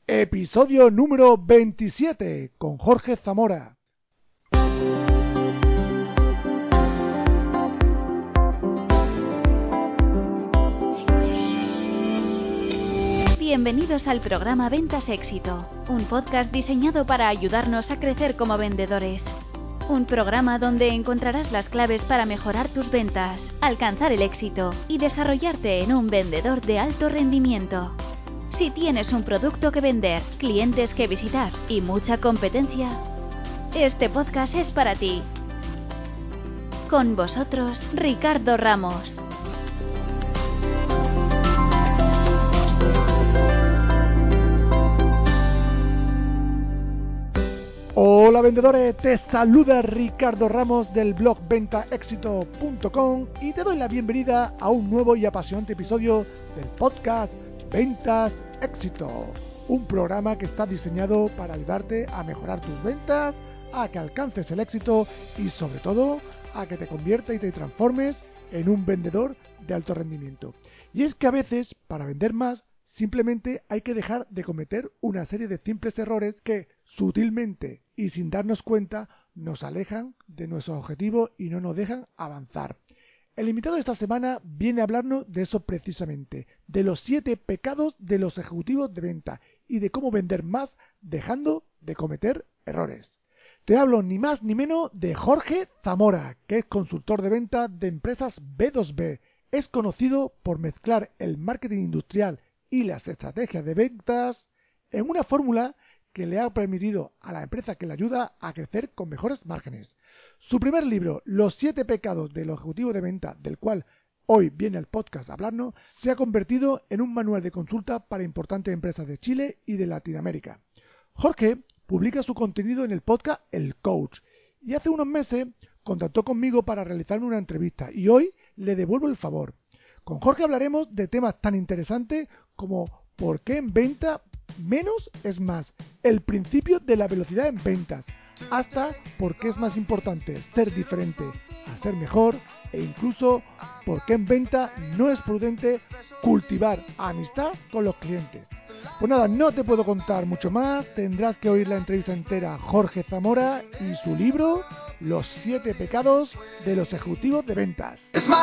Episodio número 27 con Jorge Zamora. Bienvenidos al programa Ventas Éxito, un podcast diseñado para ayudarnos a crecer como vendedores. Un programa donde encontrarás las claves para mejorar tus ventas, alcanzar el éxito y desarrollarte en un vendedor de alto rendimiento. Si tienes un producto que vender, clientes que visitar y mucha competencia, este podcast es para ti. Con vosotros, Ricardo Ramos. Hola vendedores, te saluda Ricardo Ramos del blog ventaexito.com y te doy la bienvenida a un nuevo y apasionante episodio del podcast Ventas Éxito, un programa que está diseñado para ayudarte a mejorar tus ventas, a que alcances el éxito y sobre todo a que te conviertas y te transformes en un vendedor de alto rendimiento. Y es que a veces, para vender más, simplemente hay que dejar de cometer una serie de simples errores que sutilmente y sin darnos cuenta nos alejan de nuestro objetivo y no nos dejan avanzar. El invitado de esta semana viene a hablarnos de eso precisamente, de los 7 pecados de los ejecutivos de venta y de cómo vender más dejando de cometer errores. Te hablo ni más ni menos de Jorge Zamora, que es consultor de venta de empresas B2B. Es conocido por mezclar el marketing industrial y las estrategias de ventas en una fórmula que le ha permitido a la empresa que le ayuda a crecer con mejores márgenes. Su primer libro, Los 7 pecados del ejecutivo de venta, del cual hoy viene el podcast a hablarnos, se ha convertido en un manual de consulta para importantes empresas de Chile y de Latinoamérica. Jorge publica su contenido en el podcast El Coach y hace unos meses contactó conmigo para realizarme una entrevista y hoy le devuelvo el favor. Con Jorge hablaremos de temas tan interesantes como por qué en venta menos es más, el principio de la velocidad en ventas, hasta por qué es más importante ser diferente a ser mejor e incluso por qué en venta no es prudente cultivar amistad con los clientes. Pues nada, no te puedo contar mucho más, tendrás que oír la entrevista entera a Jorge Zamora y su libro Los 7 pecados de los ejecutivos de ventas.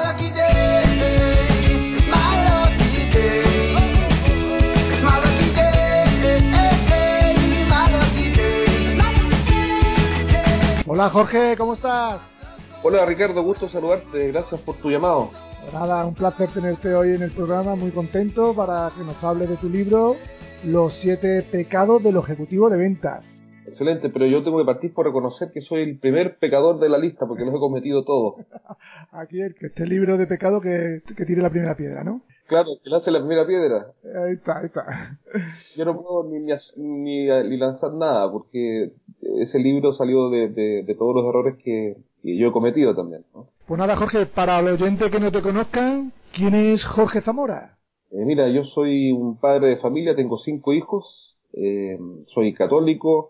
Hola Jorge, ¿cómo estás? Hola Ricardo, gusto saludarte, gracias por tu llamado. Nada, un placer tenerte hoy en el programa, muy contento para que nos hables de tu libro Los 7 pecados del ejecutivo de ventas. Excelente, pero yo tengo que partir por reconocer que soy el primer pecador de la lista porque los he cometido todos. Aquí el que este libro de pecado que tire la primera piedra, ¿no? Claro, que lance la primera piedra. Ahí está. Yo no puedo ni lanzar nada porque ese libro salió de todos los errores que yo he cometido también, ¿no? Pues nada, Jorge, para los oyentes que no te conozcan, ¿quién es Jorge Zamora? Mira, yo soy un padre de familia, tengo 5 hijos, soy católico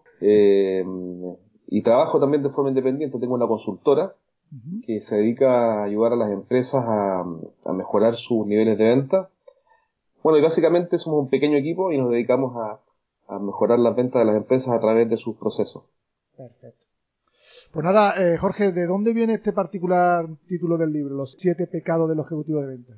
y trabajo también de forma independiente. Tengo una consultora que se dedica a ayudar a las empresas a mejorar sus niveles de venta. Bueno, y básicamente somos un pequeño equipo y nos dedicamos a mejorar las ventas de las empresas a través de sus procesos. Perfecto. Pues nada, Jorge, ¿de dónde viene este particular título del libro, Los 7 pecados del ejecutivo de ventas?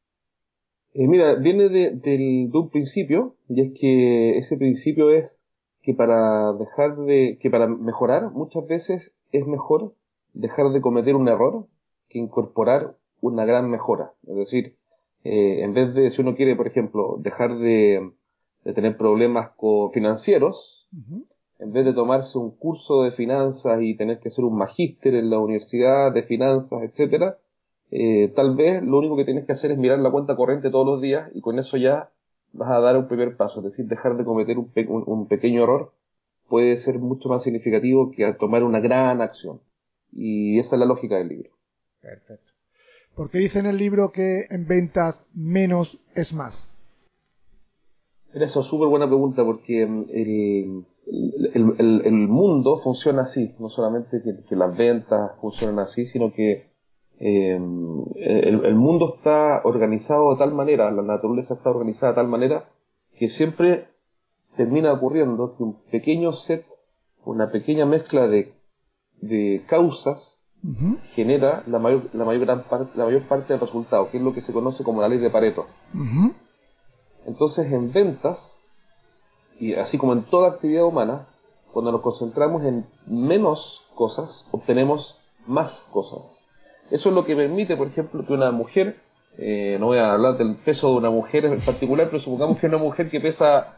Mira, viene de un principio, y es que ese principio es que para mejorar muchas veces es mejor dejar de cometer un error que incorporar una gran mejora. Es decir, en vez de, si uno quiere, por ejemplo, dejar de tener problemas financieros, en vez de tomarse un curso de finanzas y tener que hacer un magíster en la universidad de finanzas, etcétera, tal vez lo único que tienes que hacer es mirar la cuenta corriente todos los días y con eso ya vas a dar un primer paso. Es decir, dejar de cometer un pequeño error puede ser mucho más significativo que tomar una gran acción. Y esa es la lógica del libro. Perfecto. ¿Por qué dice en el libro que en ventas menos es más? Esa es súper buena pregunta porque el mundo funciona así. No solamente que las ventas funcionan así, sino que el mundo está organizado de tal manera, la naturaleza está organizada de tal manera que siempre termina ocurriendo que un pequeño set, una pequeña mezcla de causas genera la mayor parte del resultado, que es lo que se conoce como la ley de Pareto. Entonces, en ventas, y así como en toda actividad humana, cuando nos concentramos en menos cosas, obtenemos más cosas. Eso es lo que permite, por ejemplo, que una mujer, no voy a hablar del peso de una mujer en particular, pero supongamos que una mujer que pesa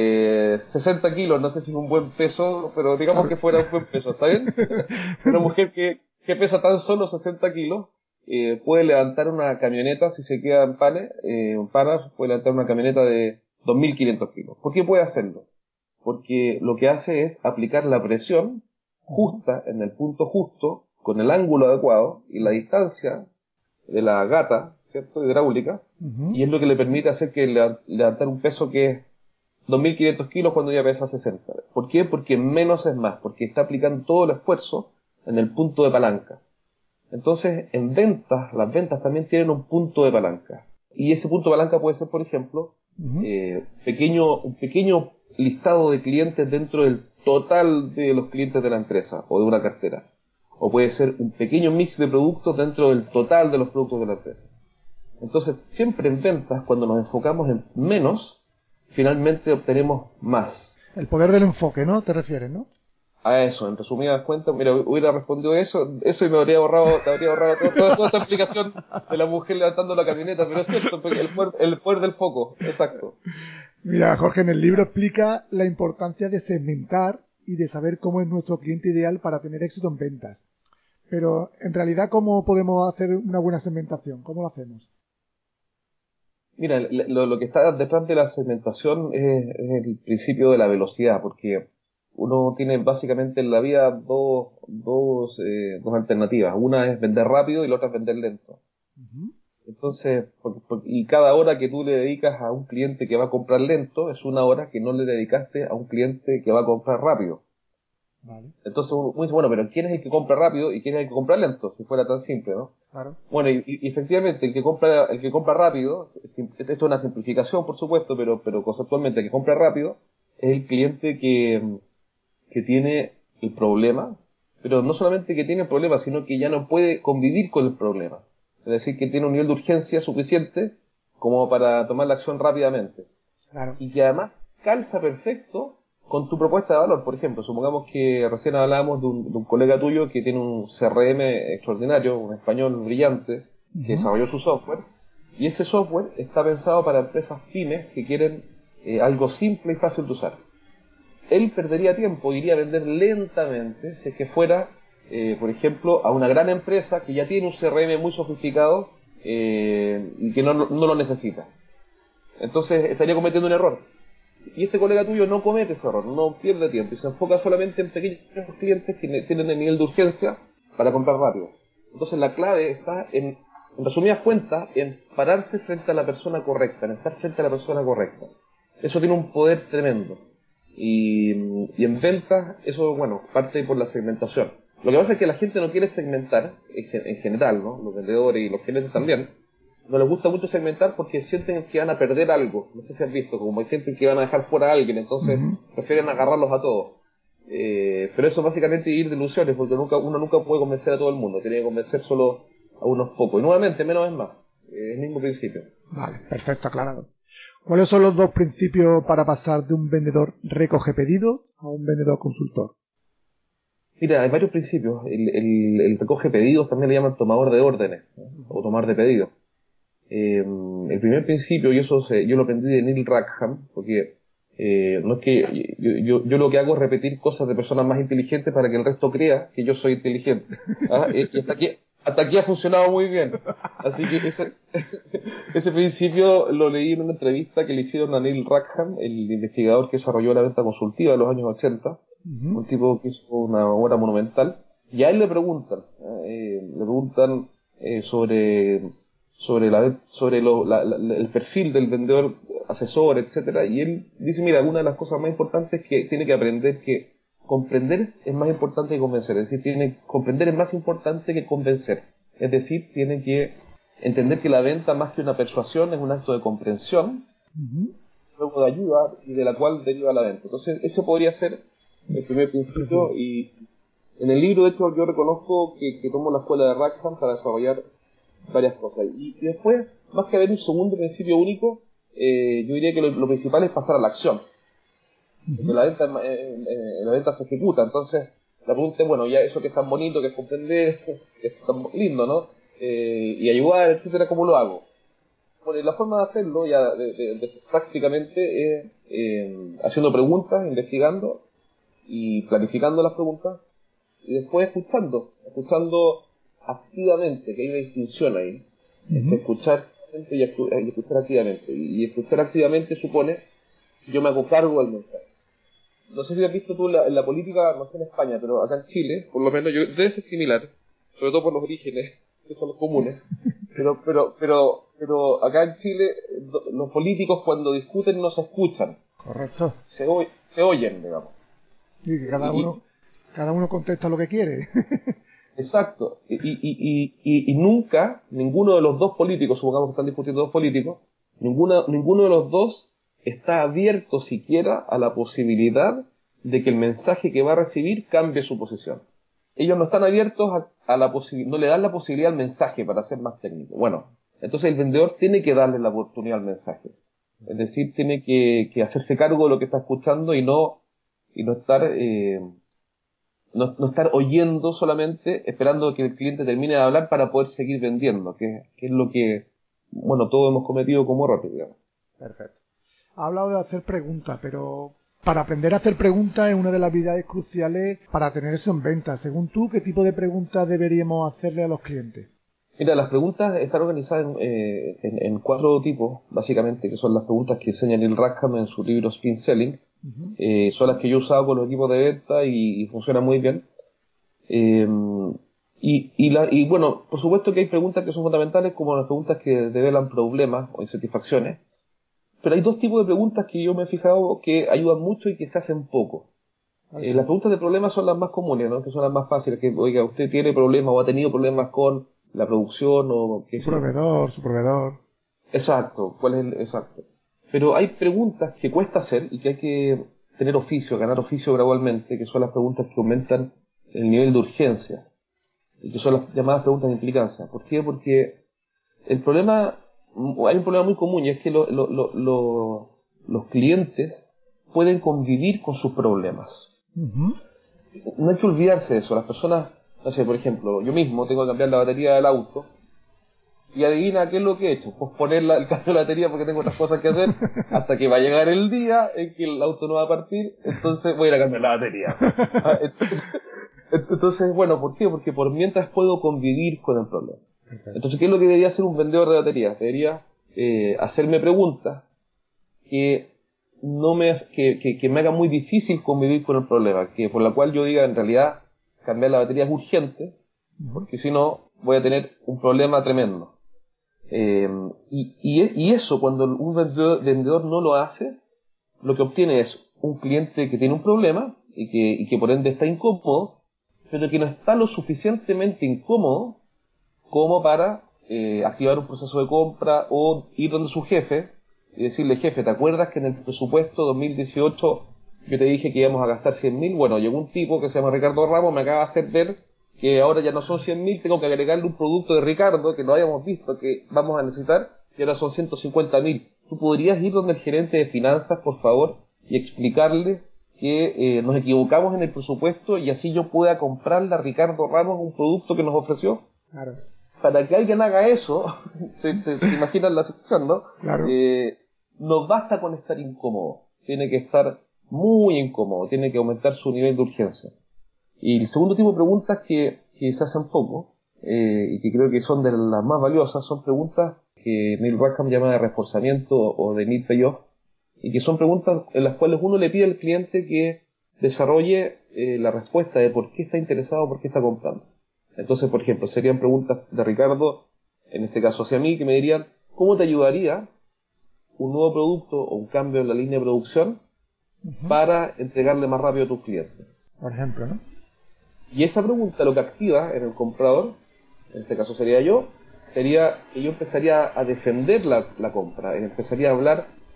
60 kilos, no sé si es un buen peso, pero digamos que fuera un buen peso, ¿está bien? Una mujer que pesa tan solo 60 kilos, puede levantar una camioneta, si se queda en panas, puede levantar una camioneta de 2.500 kilos. ¿Por qué puede hacerlo? Porque lo que hace es aplicar la presión justa, en el punto justo, con el ángulo adecuado y la distancia de la gata, ¿cierto?, hidráulica, y es lo que le permite hacer que levantar un peso que es 2.500 kilos cuando ya pesa 60. ¿Por qué? Porque menos es más, porque está aplicando todo el esfuerzo en el punto de palanca. Entonces, en ventas, las ventas también tienen un punto de palanca. Y ese punto de palanca puede ser, por ejemplo, un pequeño listado de clientes dentro del total de los clientes de la empresa o de una cartera. O puede ser un pequeño mix de productos dentro del total de los productos de la empresa. Entonces, siempre en ventas, cuando nos enfocamos en menos, finalmente obtenemos más. El poder del enfoque, ¿no? ¿Te refieres, no? A eso, en resumidas cuentas, mira, hubiera respondido eso y me habría ahorrado toda esta explicación de la mujer levantando la camioneta, pero es cierto, porque el poder del foco, exacto. Mira, Jorge, en el libro explica la importancia de segmentar y de saber cómo es nuestro cliente ideal para tener éxito en ventas. Pero, en realidad, ¿cómo podemos hacer una buena segmentación? ¿Cómo lo hacemos? Mira, lo que está detrás de la segmentación es el principio de la velocidad, porque uno tiene básicamente en la vida dos alternativas. Una es vender rápido y la otra es vender lento. Entonces, y cada hora que tú le dedicas a un cliente que va a comprar lento es una hora que no le dedicaste a un cliente que va a comprar rápido. Vale. Entonces uno dice, bueno, pero ¿quién es el que compra rápido y quién es el que compra lento? Si fuera tan simple, ¿no? Claro. Bueno, y efectivamente el que compra rápido, esto es una simplificación por supuesto, pero conceptualmente el que compra rápido es el cliente que tiene el problema, pero no solamente que tiene el problema, sino que ya no puede convivir con el problema. Es decir, que tiene un nivel de urgencia suficiente como para tomar la acción rápidamente. Claro. Y que además calza perfecto con tu propuesta de valor. Por ejemplo, supongamos que recién hablábamos de un colega tuyo que tiene un CRM extraordinario, un español brillante, que desarrolló su software, y ese software está pensado para empresas pymes que quieren algo simple y fácil de usar. Él perdería tiempo, iría a vender lentamente si es que fuera, por ejemplo, a una gran empresa que ya tiene un CRM muy sofisticado y que no lo necesita. Entonces estaría cometiendo un error. Y este colega tuyo no comete ese error, no pierde tiempo y se enfoca solamente en pequeños clientes que tienen el nivel de urgencia para comprar rápido. Entonces la clave está en resumidas cuentas, en pararse frente a la persona correcta, en estar frente a la persona correcta. Eso tiene un poder tremendo. Y en ventas, eso, bueno, parte por la segmentación. Lo que pasa es que la gente no quiere segmentar, en general, ¿no? Los vendedores y los gerentes también. No les gusta mucho segmentar porque sienten que van a perder algo. No sé si has visto, como sienten que van a dejar fuera a alguien, entonces prefieren agarrarlos a todos. Pero eso básicamente es ir de ilusiones, porque uno nunca puede convencer a todo el mundo, tiene que convencer solo a unos pocos. Y nuevamente, menos es más. Es el mismo principio. Vale, perfecto, aclarado. ¿Cuáles son los dos principios para pasar de un vendedor recoge pedido a un vendedor consultor? Mira, hay varios principios. El recoge pedidos también le llaman tomador de órdenes, ¿no? O tomar de pedidos. El primer principio, y eso yo lo aprendí de Neil Rackham, porque no es que yo lo que hago es repetir cosas de personas más inteligentes para que el resto crea que yo soy inteligente. ¿Ah? Y hasta aquí ha funcionado muy bien. Así que ese principio lo leí en una entrevista que le hicieron a Neil Rackham, el investigador que desarrolló la venta consultiva en los años 80, un tipo que hizo una obra monumental, y a él le preguntan sobre el perfil del vendedor asesor, etcétera, y él dice, mira, una de las cosas más importantes es que tiene que aprender que comprender es más importante que convencer, es decir, comprender es más importante que convencer, es decir, tiene que entender que la venta más que una persuasión es un acto de comprensión, luego de ayuda y de la cual deriva la venta. Entonces, ese podría ser el primer principio, y en el libro, de hecho, yo reconozco que tomo la escuela de Rackham para desarrollar varias cosas. Y después, más que haber un segundo principio único, yo diría que lo principal es pasar a la acción. Porque la venta se ejecuta. Entonces, la pregunta es, bueno, ya eso que es tan bonito, que es comprender, que es tan lindo, ¿no? Y ayudar, etcétera, ¿cómo lo hago? Bueno, y la forma de hacerlo, ya prácticamente, es haciendo preguntas, investigando y planificando las preguntas, y después escuchando activamente, que hay una distinción ahí, entre escuchar y escuchar activamente. Y escuchar activamente supone que yo me hago cargo del mensaje. No sé si has visto tú en la política, no sé en España, pero acá en Chile, por lo menos, debe ser similar, sobre todo por los orígenes, que son los comunes, pero acá en Chile, los políticos cuando discuten no se escuchan. Correcto. Se oyen, digamos. Y que cada uno contesta lo que quiere. Exacto. Y nunca, ninguno de los dos políticos, supongamos que están discutiendo dos políticos, ninguno de los dos está abierto siquiera a la posibilidad de que el mensaje que va a recibir cambie su posición. Ellos no están abiertos no le dan la posibilidad al mensaje para ser más técnico. Bueno, entonces el vendedor tiene que darle la oportunidad al mensaje. Es decir, tiene que hacerse cargo de lo que está escuchando y no estar no estar oyendo solamente, esperando que el cliente termine de hablar para poder seguir vendiendo, que es lo que, bueno, todos hemos cometido como error, digamos. Perfecto. Ha hablado de hacer preguntas, pero para aprender a hacer preguntas es una de las habilidades cruciales para tener eso en venta. Según tú, ¿qué tipo de preguntas deberíamos hacerle a los clientes? Mira, las preguntas están organizadas en 4 tipos, básicamente, que son las preguntas que enseña Neil Rackham en su libro Spin Selling. Son las que yo he usado con los equipos de venta y funcionan muy bien. Y bueno, por supuesto que hay preguntas que son fundamentales, como las preguntas que develan problemas o insatisfacciones. Pero hay 2 tipos de preguntas que yo me he fijado que ayudan mucho y que se hacen poco. Las preguntas de problemas son las más comunes, ¿no? Que son las más fáciles. Que, oiga, usted tiene problemas o ha tenido problemas con la producción o qué sé yo. Su proveedor. Exacto, exacto. Pero hay preguntas que cuesta hacer y que hay que tener oficio, ganar oficio gradualmente, que son las preguntas que aumentan el nivel de urgencia, y que son las llamadas preguntas de implicancia. ¿Por qué? Porque hay un problema muy común, y es que los clientes pueden convivir con sus problemas. No hay que olvidarse de eso. Las personas, no sé, por ejemplo, yo mismo tengo que cambiar la batería del auto, y adivina qué es lo que he hecho, posponer el cambio de la batería porque tengo otras cosas que hacer, hasta que va a llegar el día en que el auto no va a partir, entonces voy a ir a cambiar la batería. Entonces, bueno, ¿por qué? Porque por mientras puedo convivir con el problema. Entonces, ¿qué es lo que debería hacer un vendedor de baterías? Debería hacerme preguntas que me hagan muy difícil convivir con el problema, que por la cual yo diga, en realidad, cambiar la batería es urgente, porque si no, voy a tener un problema tremendo. Y eso, cuando un vendedor no lo hace, lo que obtiene es un cliente que tiene un problema y que por ende está incómodo, pero que no está lo suficientemente incómodo como para activar un proceso de compra o ir donde su jefe y decirle: jefe, ¿te acuerdas que en el presupuesto 2018 yo te dije que íbamos a gastar 100.000? Bueno, llegó un tipo que se llama Ricardo Ramos, me acaba de hacer ver que ahora ya no son 100.000, tengo que agregarle un producto de Ricardo que no habíamos visto que vamos a necesitar, y ahora son 150.000. ¿Tú podrías ir donde el gerente de finanzas, por favor, y explicarle que nos equivocamos en el presupuesto y así yo pueda comprarle a Ricardo Ramos un producto que nos ofreció? Claro. Para que alguien haga eso, te imaginas la situación, ¿no? Claro. No basta con estar incómodo, tiene que estar muy incómodo, tiene que aumentar su nivel de urgencia. Y el segundo tipo de preguntas que se hacen poco, y que creo que son de las más valiosas, son preguntas que Neil Rackham llama de reforzamiento o de need payoff, y que son preguntas en las cuales uno le pide al cliente que desarrolle la respuesta de por qué está interesado, por qué está comprando. Entonces, por ejemplo, serían preguntas de Ricardo, en este caso hacia mí, que me dirían: ¿cómo te ayudaría un nuevo producto o un cambio en la línea de producción para entregarle más rápido a tus clientes? Por ejemplo, ¿no? Y esa pregunta lo que activa en el comprador, en este caso sería yo, sería que yo empezaría a defender la compra, empezaría a hablar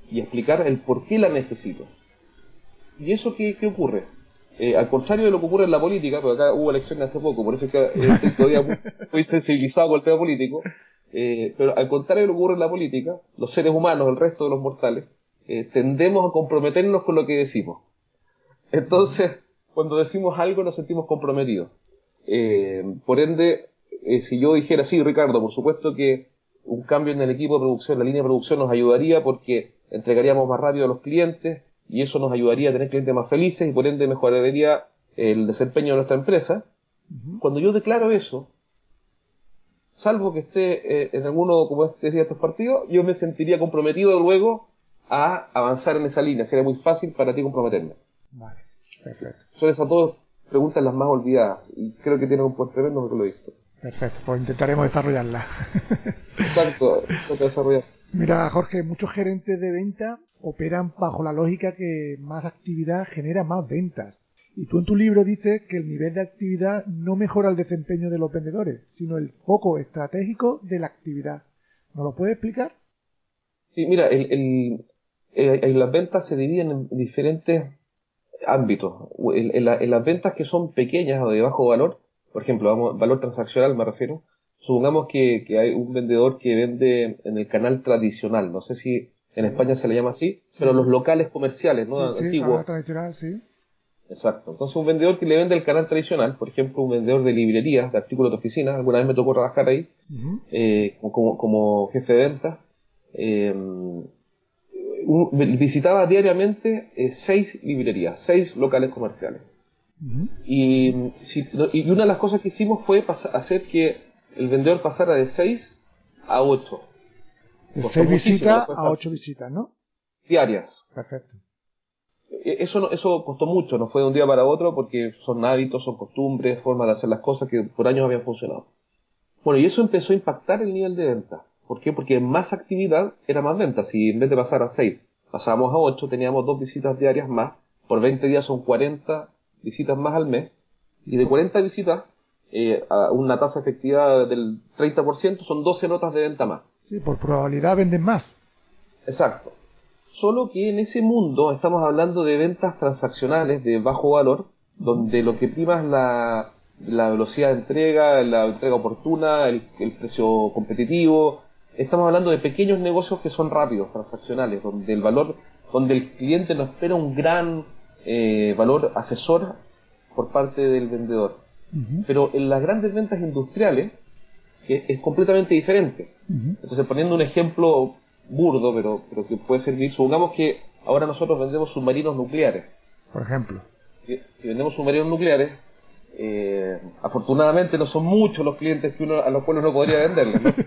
y explicar el por qué la necesito. ¿Y eso qué ocurre? Al contrario de lo que ocurre en la política, porque acá hubo elecciones hace poco, por eso es que estoy todavía muy sensibilizado con el tema político, pero al contrario de lo que ocurre en la política, los seres humanos, el resto de los mortales, tendemos a comprometernos con lo que decimos. Entonces, cuando decimos algo nos sentimos comprometidos. Por ende, si yo dijera, sí, Ricardo, por supuesto que un cambio en el equipo de producción, la línea de producción nos ayudaría porque entregaríamos más rápido a los clientes y eso nos ayudaría a tener clientes más felices y por ende mejoraría el desempeño de nuestra empresa. Cuando yo declaro eso, salvo que esté en alguno, como decía, estos partidos, yo me sentiría comprometido luego a avanzar en esa línea. Sería muy fácil para ti comprometerme. Vale, perfecto. Son esas dos preguntas las más olvidadas y creo que tienen un poder tremendo porque lo he visto. Perfecto, pues intentaremos desarrollarla. Exacto, toca desarrollar. Mira, Jorge, muchos gerentes de venta operan bajo la lógica que más actividad genera más ventas. Y tú en tu libro dices que el nivel de actividad no mejora el desempeño de los vendedores, sino el foco estratégico de la actividad. ¿Nos lo puedes explicar? Sí, mira, las ventas se dividen en diferentes ámbitos. En las ventas que son pequeñas o de bajo valor, por ejemplo, valor transaccional me refiero, supongamos que hay un vendedor que vende en el canal tradicional, no sé si en España se le llama así, pero los locales comerciales, ¿no? Sí, Antiguos. canal tradicional, sí. Exacto. Entonces un vendedor que le vende el canal tradicional, por ejemplo, un vendedor de librerías, de artículos de oficina, alguna vez me tocó trabajar ahí, como jefe de ventas, visitaba diariamente 6 librerías, 6 locales comerciales. Y una de las cosas que hicimos fue hacer que el vendedor pasara de 6 a 8. De 6 visitas a 8 visitas, ¿no? Diarias. Perfecto. Eso costó mucho, no fue de un día para otro porque son hábitos, son costumbres, formas de hacer las cosas que por años habían funcionado. Bueno, y eso empezó a impactar el nivel de venta. ¿Por qué? Porque más actividad era más venta. Si en vez de pasar a 6, pasábamos a 8, teníamos 2 visitas diarias más. Por 20 días son 40 visitas más al mes. Y de 40 visitas, a una tasa de efectividad del 30%, son 12 notas de venta más. Sí, por probabilidad venden más. Exacto. Solo que en ese mundo estamos hablando de ventas transaccionales de bajo valor, donde lo que prima es la velocidad de entrega, la entrega oportuna, el precio competitivo. Estamos hablando de pequeños negocios que son rápidos, transaccionales, donde el cliente no espera un gran valor asesor por parte del vendedor. Pero en las grandes ventas industriales es completamente diferente. Entonces, poniendo un ejemplo burdo, pero que puede servir, supongamos que ahora nosotros vendemos submarinos nucleares. Por ejemplo. Si vendemos submarinos nucleares, afortunadamente no son muchos los clientes a los cuales uno podría venderles, ¿no?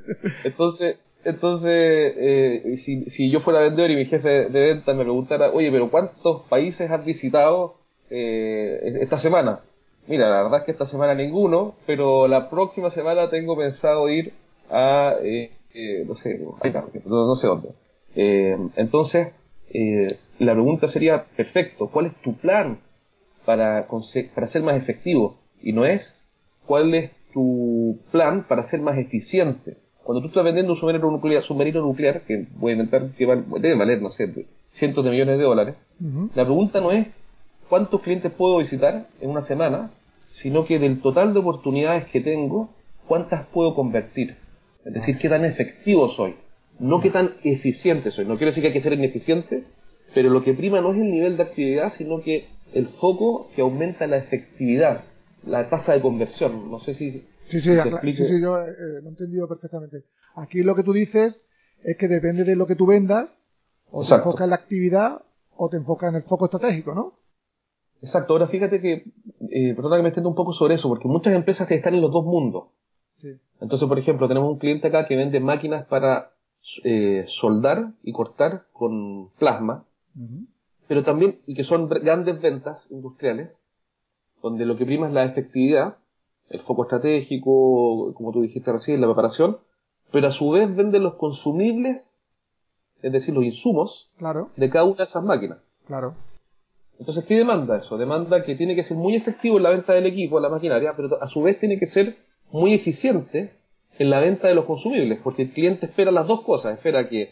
Entonces, si yo fuera vendedor y mi jefe de venta me preguntara, oye, pero ¿cuántos países has visitado esta semana? Mira, la verdad es que esta semana ninguno, pero la próxima semana tengo pensado ir a, no sé dónde. Entonces, la pregunta sería, perfecto, ¿cuál es tu plan para ser más efectivo? Y no es, ¿cuál es tu plan para ser más eficiente? Cuando tú estás vendiendo un submarino nuclear, que voy a inventar que debe valer, no sé, cientos de millones de dólares, la pregunta no es cuántos clientes puedo visitar en una semana, sino que del total de oportunidades que tengo, cuántas puedo convertir. Es decir, qué tan efectivo soy, no qué tan eficiente soy. No quiero decir que hay que ser ineficiente, pero lo que prima no es el nivel de actividad, sino que el foco que aumenta la efectividad, la tasa de conversión. No sé si... Sí, yo lo he entendido perfectamente. Aquí lo que tú dices es que depende de lo que tú vendas, o te enfocas en la actividad o te enfocas en el foco estratégico, ¿no? Exacto. Ahora fíjate que, perdona que me extienda un poco sobre eso, porque muchas empresas que están en los dos mundos. Sí. Entonces, por ejemplo, tenemos un cliente acá que vende máquinas para soldar y cortar con plasma, pero también, y que son grandes ventas industriales, donde lo que prima es la efectividad, el foco estratégico, como tú dijiste recién, la preparación, pero a su vez venden los consumibles, es decir, los insumos, de cada una de esas máquinas. Claro. Entonces, ¿qué demanda eso? Demanda que tiene que ser muy efectivo en la venta del equipo, de la maquinaria, pero a su vez tiene que ser muy eficiente en la venta de los consumibles, porque el cliente espera las dos cosas, espera que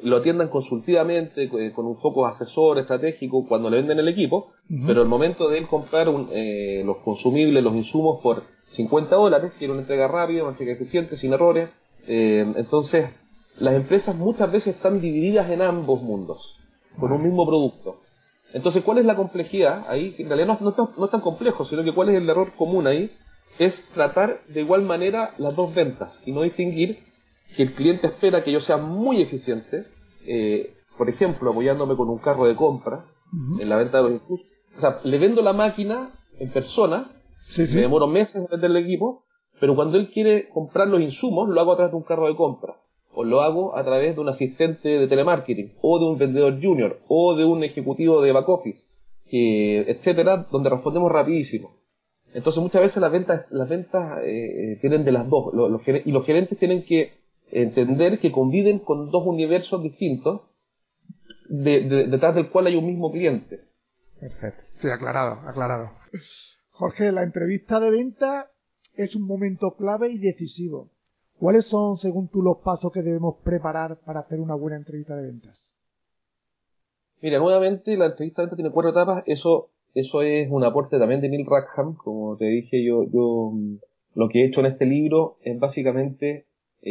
lo atiendan consultivamente, con un foco asesor estratégico cuando le venden el equipo, pero al momento de él comprar los consumibles, los insumos por $50, quiere una entrega rápida, una entrega eficiente, sin errores. Entonces, las empresas muchas veces están divididas en ambos mundos, con un mismo producto. Entonces, ¿cuál es la complejidad ahí? En realidad no es tan complejo, sino que cuál es el error común ahí, es tratar de igual manera las dos ventas y no distinguir que el cliente espera que yo sea muy eficiente, por ejemplo, apoyándome con un carro de compra en la venta de los insumos. O sea, le vendo la máquina en persona, me demoro meses en vender el equipo, pero cuando él quiere comprar los insumos, lo hago a través de un carro de compra, o lo hago a través de un asistente de telemarketing, o de un vendedor junior, o de un ejecutivo de back office, etcétera, donde respondemos rapidísimo. Entonces muchas veces las ventas vienen de las dos, y los gerentes tienen que entender que conviven con dos universos distintos, detrás del cual hay un mismo cliente. Perfecto. Sí, aclarado. Jorge, la entrevista de venta es un momento clave y decisivo. ¿Cuáles son, según tú, los pasos que debemos preparar para hacer una buena entrevista de ventas? Mira, nuevamente la entrevista de venta tiene 4 etapas. Eso es un aporte también de Neil Rackham. Como te dije, yo lo que he hecho en este libro es básicamente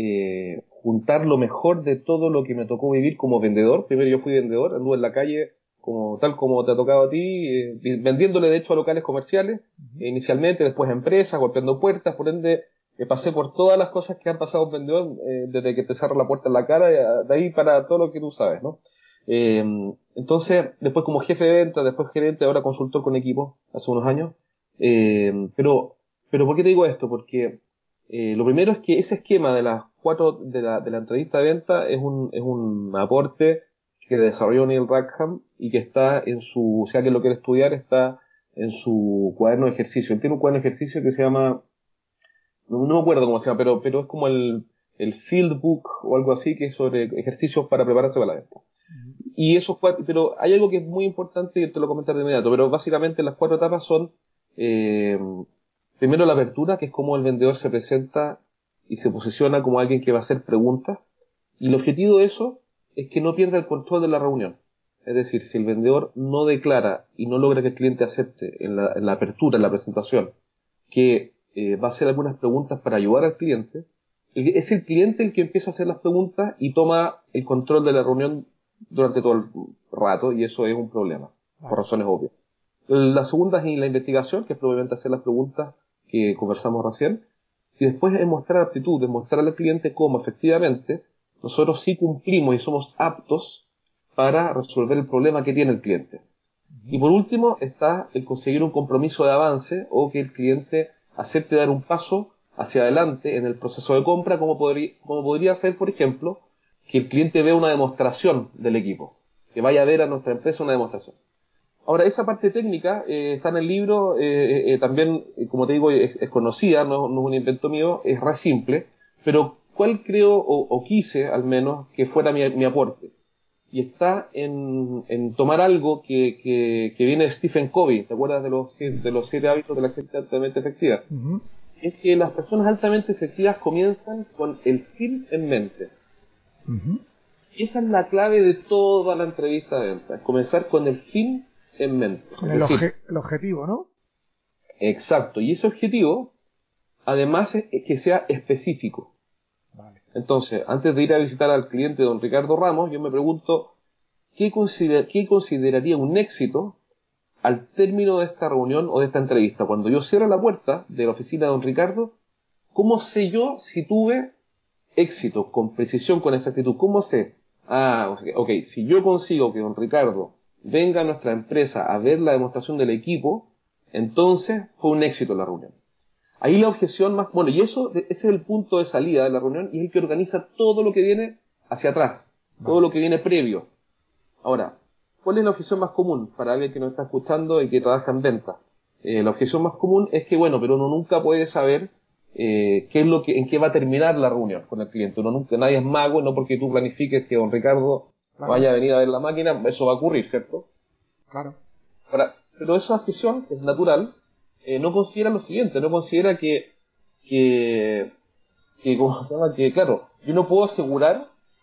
juntar lo mejor de todo lo que me tocó vivir como vendedor. Primero yo fui vendedor, anduve en la calle tal como te ha tocado a ti, vendiéndole de hecho a locales comerciales, inicialmente, después a empresas, golpeando puertas, por ende pasé por todas las cosas que han pasado un vendedor, desde que te cierra la puerta en la cara, de ahí para todo lo que tú sabes, ¿no? Entonces, después como jefe de venta, después gerente, ahora consultor con equipos, hace unos años. Pero ¿por qué te digo esto? Porque lo primero es que ese esquema de las 4 de la entrevista de venta es un aporte que desarrolló Neil Rackham y que está en su, si alguien lo quiere estudiar, está en su cuaderno de ejercicio. Él tiene un cuaderno de ejercicio que se llama, no me acuerdo cómo se llama, pero es como el Field Book o algo así, que es sobre ejercicios para prepararse para la venta. Y eso fue, pero hay algo que es muy importante y te lo comentaré de inmediato, pero básicamente las 4 etapas son, primero la apertura, que es como el vendedor se presenta y se posiciona como alguien que va a hacer preguntas, y el objetivo de eso es que no pierda el control de la reunión. Es decir, si el vendedor no declara y no logra que el cliente acepte en la apertura, en la presentación, que va a hacer algunas preguntas para ayudar al cliente, es el cliente el que empieza a hacer las preguntas y toma el control de la reunión durante todo el rato, y eso es un problema, por razones obvias. La segunda es la investigación, que es probablemente hacer las preguntas que conversamos recién, y después es mostrar aptitud, es mostrar al cliente cómo efectivamente nosotros sí cumplimos y somos aptos para resolver el problema que tiene el cliente. Y por último está el conseguir un compromiso de avance, o que el cliente acepte dar un paso hacia adelante en el proceso de compra, como podría ser, por ejemplo, que el cliente vea una demostración del equipo, que vaya a ver a nuestra empresa una demostración. Ahora, esa parte técnica está en el libro, también, como te digo, es conocida, no es un invento mío, es re simple, pero ¿cuál creo, o quise al menos, que fuera mi aporte? Y está en tomar algo que viene de Stephen Covey. ¿Te acuerdas de los 7 hábitos de la gente altamente efectiva? Es que las personas altamente efectivas comienzan con el fin en mente. Y esa es la clave de toda la entrevista de venta, es comenzar con el fin en mente. Con el objetivo, ¿no? Exacto, y ese objetivo además es que sea específico. Vale. Entonces, antes de ir a visitar al cliente don Ricardo Ramos, yo me pregunto, ¿qué consideraría un éxito al término de esta reunión o de esta entrevista? Cuando yo cierro la puerta de la oficina de don Ricardo, ¿cómo sé yo si tuve éxito, con precisión, con exactitud? ¿Cómo sé? Ok, si yo consigo que don Ricardo venga a nuestra empresa a ver la demostración del equipo, entonces fue un éxito la reunión. Ahí la objeción más, bueno, y ese es el punto de salida de la reunión, y es el que organiza todo lo que viene hacia atrás, todo lo que viene previo. Ahora, ¿cuál es la objeción más común para alguien que nos está escuchando y que trabaja en venta? La objeción más común es que, bueno, pero uno nunca puede saber qué es en qué va a terminar la reunión con el cliente. Nadie es mago, no porque tú planifiques que don Ricardo vaya a venir a ver la máquina, eso va a ocurrir, ¿cierto? Claro. Ahora, pero esa objeción es natural, no considera lo siguiente, no considera que ¿cómo se llama? Que, claro, yo no puedo asegurar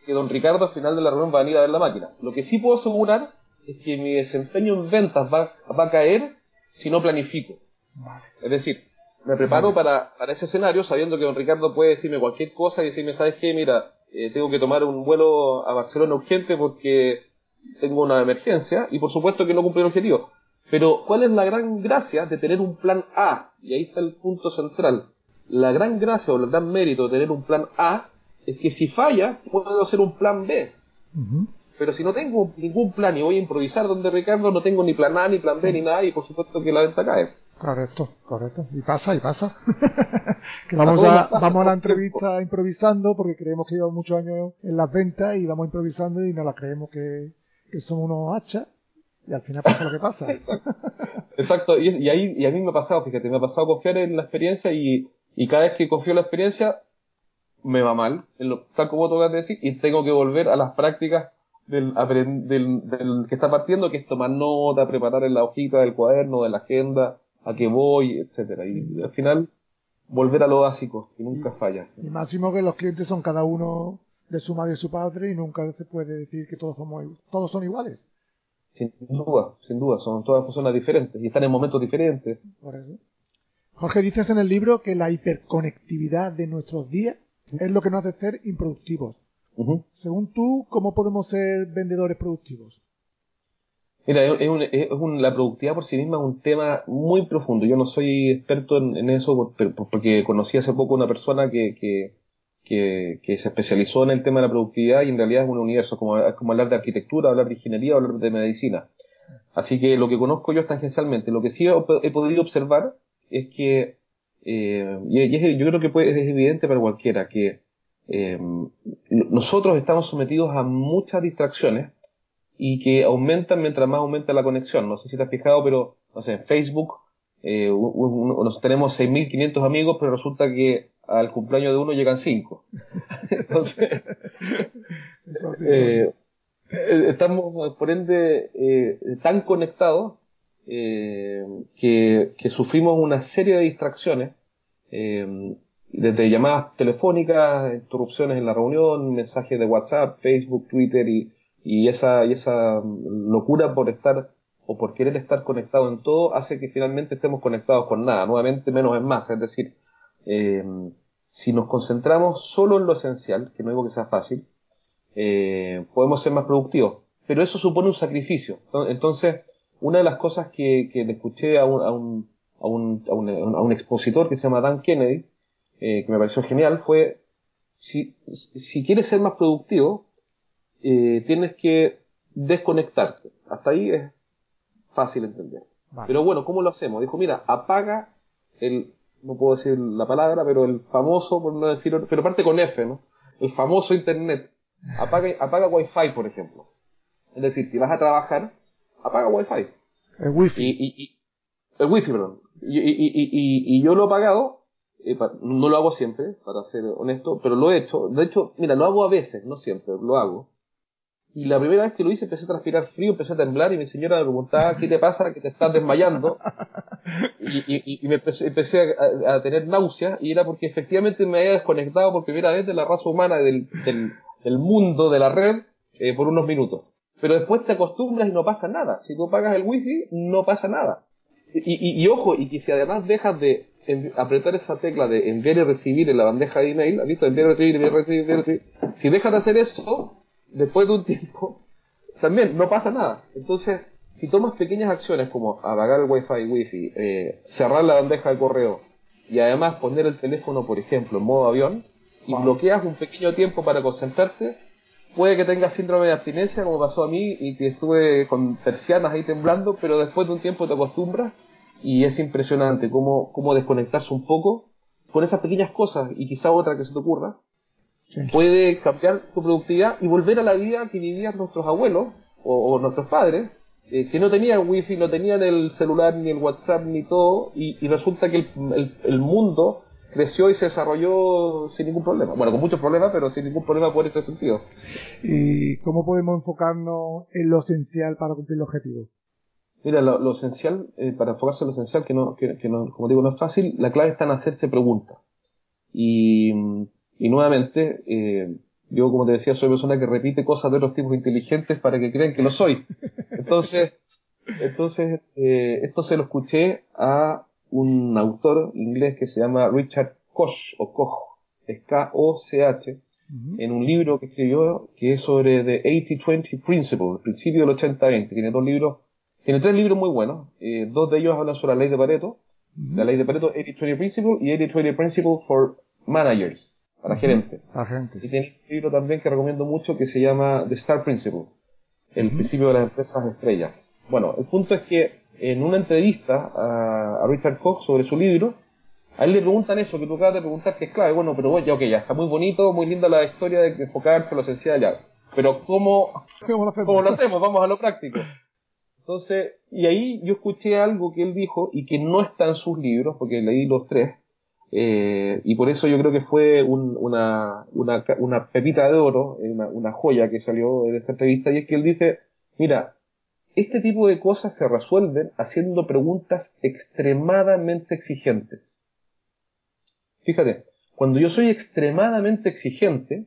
que don Ricardo al final de la reunión va a venir a ver la máquina. Lo que sí puedo asegurar es que mi desempeño en ventas va a caer si no planifico. Vale. Es decir, me preparo para ese escenario sabiendo que don Ricardo puede decirme cualquier cosa y decirme, ¿sabes qué? Mira, tengo que tomar un vuelo a Barcelona urgente porque tengo una emergencia, y por supuesto que no cumple el objetivo. Pero, ¿cuál es la gran gracia de tener un plan A? Y ahí está el punto central. La gran gracia o el gran mérito de tener un plan A es que si falla, puedo hacer un plan B. Uh-huh. Pero si no tengo ningún plan y voy a improvisar donde Ricardo, no tengo ni plan A, ni plan B, ni nada, y por supuesto que la venta cae. Correcto. Y pasa. Que vamos a la entrevista improvisando porque creemos que llevamos muchos años en las ventas y vamos improvisando y nos la creemos que somos unos hachas y al final pasa lo que pasa. Exacto, y a mí me ha pasado, fíjate, me ha pasado confiar en la experiencia y cada vez que confío en la experiencia me va mal, tal como tú acabas de decir, y tengo que volver a las prácticas del que está partiendo, que es tomar nota, preparar en la hojita del cuaderno, de la agenda, a qué voy, etcétera. Y al final, volver a lo básico, que nunca falla. Y máximo que los clientes son cada uno de su madre y su padre, y nunca se puede decir que todos son iguales. Sin duda, son todas personas diferentes y están en momentos diferentes. Por eso. Jorge, dices en el libro que la hiperconectividad de nuestros días es lo que nos hace ser improductivos. Uh-huh. Según tú, ¿cómo podemos ser vendedores productivos? Mira, la productividad por sí misma es un tema muy profundo. Yo no soy experto en eso porque conocí hace poco una persona que se especializó en el tema de la productividad y en realidad es un universo, es como hablar de arquitectura, hablar de ingeniería, hablar de medicina. Así que lo que conozco yo es tangencialmente. Lo que sí he podido observar es que, yo creo que es evidente para cualquiera, que nosotros estamos sometidos a muchas distracciones y que aumentan mientras más aumenta la conexión. No sé si te has fijado, pero no sé, en Facebook tenemos 6.500 amigos, pero resulta que al cumpleaños de uno llegan 5. Entonces, estamos por ende tan conectados que sufrimos una serie de distracciones, desde llamadas telefónicas, interrupciones en la reunión, mensajes de WhatsApp, Facebook, Twitter y esa locura por estar o por querer estar conectado en todo hace que finalmente estemos conectados con nada. Nuevamente, menos es más. Es decir, si nos concentramos solo en lo esencial, que no digo que sea fácil, podemos ser más productivos. Pero eso supone un sacrificio. Entonces, una de las cosas que le escuché a un expositor que se llama Dan Kennedy, que me pareció genial, fue, si quieres ser más productivo, tienes que desconectarte. Hasta ahí es fácil entender. Vale. Pero bueno, ¿cómo lo hacemos? Dijo, mira, apaga no puedo decir la palabra, pero el famoso, por no decirlo, pero parte con F, ¿no? El famoso internet. Apaga Wi-Fi, por ejemplo. Es decir, si vas a trabajar, apaga Wi-Fi. El Wi-Fi. El Wi-Fi, perdón. Y yo lo he apagado, no lo hago siempre, para ser honesto, pero lo he hecho. De hecho, mira, lo hago a veces, no siempre, lo hago. Y la primera vez que lo hice empecé a transpirar frío, empecé a temblar y mi señora me preguntaba, ¿qué te pasa? Que te estás desmayando. Y me empecé a tener náuseas y era porque efectivamente me había desconectado por primera vez de la raza humana, del mundo, de la red, por unos minutos. Pero después te acostumbras y no pasa nada. Si tú apagas el wifi, no pasa nada. Y ojo, y que si además dejas de apretar esa tecla de enviar y recibir en la bandeja de email, ¿has visto? Enviar y recibir. Si dejas de hacer eso, después de un tiempo, también no pasa nada. Entonces, si tomas pequeñas acciones como apagar el wifi, cerrar la bandeja de correo y además poner el teléfono, por ejemplo, en modo avión y bloqueas un pequeño tiempo para concentrarte, puede que tengas síndrome de abstinencia, como pasó a mí, y que estuve con persianas ahí temblando, pero después de un tiempo te acostumbras y es impresionante cómo desconectarse un poco con esas pequeñas cosas y quizá otra que se te ocurra. Sí. Puede cambiar tu productividad y volver a la vida que vivían nuestros abuelos o nuestros padres, que no tenían wifi, no tenían el celular, ni el WhatsApp, ni todo, y resulta que el mundo creció y se desarrolló sin ningún problema. Bueno, con muchos problemas, pero sin ningún problema por este sentido. ¿Y cómo podemos enfocarnos en lo esencial para cumplir el objetivo? Mira, lo esencial, para enfocarse en lo esencial, que no, como digo, no es fácil, la clave está en hacerse preguntas. Y nuevamente, Yo, como te decía, soy persona que repite cosas de otros tipos inteligentes para que crean que lo soy. Entonces, esto se lo escuché a un autor inglés que se llama Richard Koch, o Koch, es K-O-C-H, en un libro que escribió que es sobre The 80-20 Principle, el principio del 80-20. Tiene tres libros muy buenos. Dos de ellos hablan sobre la ley de Pareto, la ley de Pareto 80-20 Principle y 80-20 Principle for Managers, para gerentes. Y tiene un libro también que recomiendo mucho que se llama The Star Principle, el principio de las empresas estrellas. Bueno, el punto es que en una entrevista a Richard Koch sobre su libro, a él le preguntan eso que tú acabas de preguntar, que es clave. Bueno, pero ya, ya está muy bonito, muy linda la historia de enfocarse en lo esencial ya. Pero ¿cómo lo hacemos? Vamos a lo práctico. Entonces, y ahí yo escuché algo que él dijo y que no está en sus libros, porque leí los tres, y por eso yo creo que fue una pepita de oro, una joya que salió de esa entrevista, y es que él dice, mira, este tipo de cosas se resuelven haciendo preguntas extremadamente exigentes. Fíjate, cuando yo soy extremadamente exigente,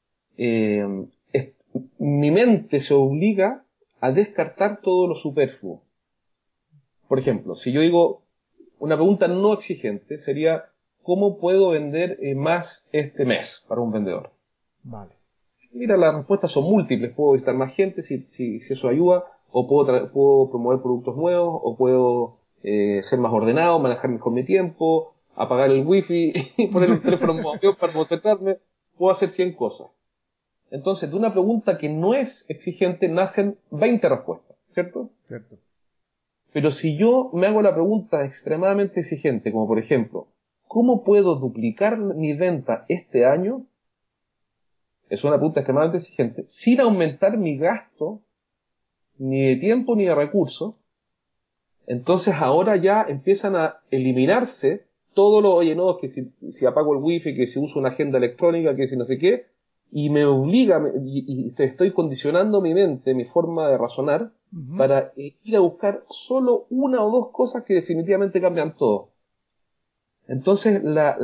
mi mente se obliga a descartar todo lo superfluo. Por ejemplo, si yo digo una pregunta no exigente, sería ¿cómo puedo vender más este mes para un vendedor? Vale. Mira, las respuestas son múltiples. Puedo visitar más gente si eso ayuda, o puedo promover productos nuevos, o puedo ser más ordenado, manejar mejor mi tiempo, apagar el wifi y poner el teléfono en modo para concentrarme. Puedo hacer 100 cosas. Entonces, de una pregunta que no es exigente nacen 20 respuestas, ¿cierto? Cierto. Pero si yo me hago la pregunta extremadamente exigente, como por ejemplo, ¿cómo puedo duplicar mi venta este año? Es una pregunta extremadamente exigente, sin aumentar mi gasto, ni de tiempo ni de recursos. Entonces ahora ya empiezan a eliminarse todos los, oye, no, que si apago el wifi, que si uso una agenda electrónica, que si no sé qué, y me obliga, y estoy condicionando mi mente, mi forma de razonar, para ir a buscar solo una o dos cosas que definitivamente cambian todo. Entonces